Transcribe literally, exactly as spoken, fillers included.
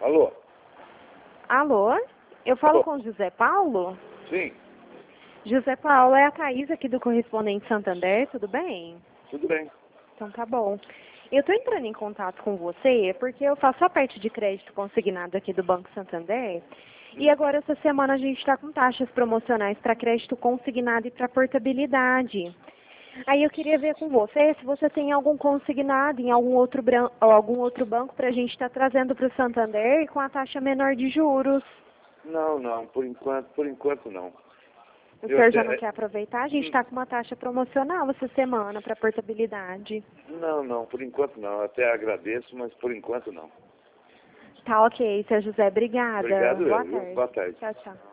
Alô? Alô? Eu falo Alô? com o José Paulo? Sim, José Paulo, é a Thaís aqui do Correspondente Santander, tudo bem? tudo bem. Então tá bom. Eu estou entrando em contato com você porque eu faço a parte de crédito consignado aqui do Banco Santander e agora essa semana a gente está com taxas promocionais para crédito consignado e para portabilidade. Aí eu queria ver com você se você tem algum consignado em algum outro, bran- ou algum outro banco para a gente estar trazendo para o Santander com a taxa menor de juros. Não, não, por enquanto, por enquanto não. O Eu senhor já não até, quer aproveitar? A gente está com uma taxa promocional essa semana para portabilidade. não, não, por enquanto não. Eu até agradeço, mas por enquanto não. Tá ok, seu José. Obrigada. Obrigado Boa eu, viu? tarde. Boa tarde. Tchau, tchau.